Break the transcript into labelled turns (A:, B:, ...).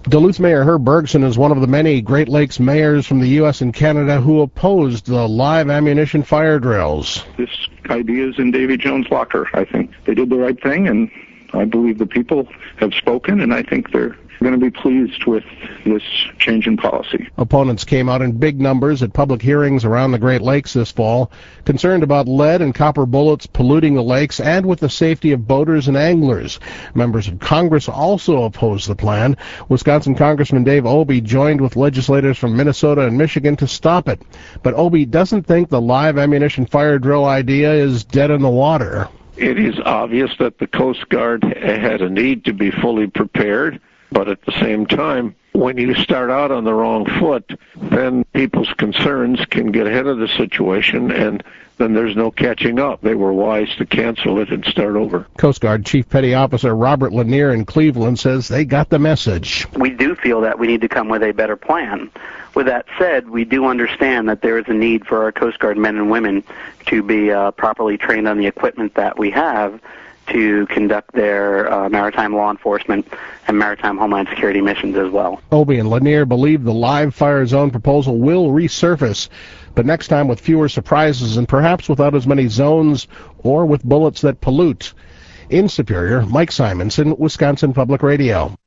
A: Duluth Mayor Herb Bergson is one of the many Great Lakes mayors from the U.S. and Canada who opposed the live ammunition fire drills.
B: This idea is in Davy Jones' locker. I think they did the right thing, and I believe the people have spoken, and I think they're going to be pleased with this change in policy.
A: Opponents came out in big numbers at public hearings around the Great Lakes this fall, concerned about lead and copper bullets polluting the lakes and with the safety of boaters and anglers. Members of Congress also opposed the plan. Wisconsin Congressman Dave Obey joined with legislators from Minnesota and Michigan to stop it. But Obey doesn't think the live ammunition fire drill idea is dead in the water.
C: It is obvious that the Coast Guard had a need to be fully prepared. But at the same time, when you start out on the wrong foot, then people's concerns can get ahead of the situation, and then there's no catching up. They were wise to cancel it and start over.
A: Coast Guard Chief Petty Officer Robert Lanier in Cleveland says they got the message.
D: We do feel that we need to come with a better plan. With that said, we do understand that there is a need for our Coast Guard men and women to be properly trained on the equipment that we have to conduct their maritime law enforcement and maritime homeland security missions as well.
A: Obey and Lanier believe the live fire zone proposal will resurface, but next time with fewer surprises and perhaps without as many zones or with bullets that pollute. In Superior, Mike Simonson, Wisconsin Public Radio.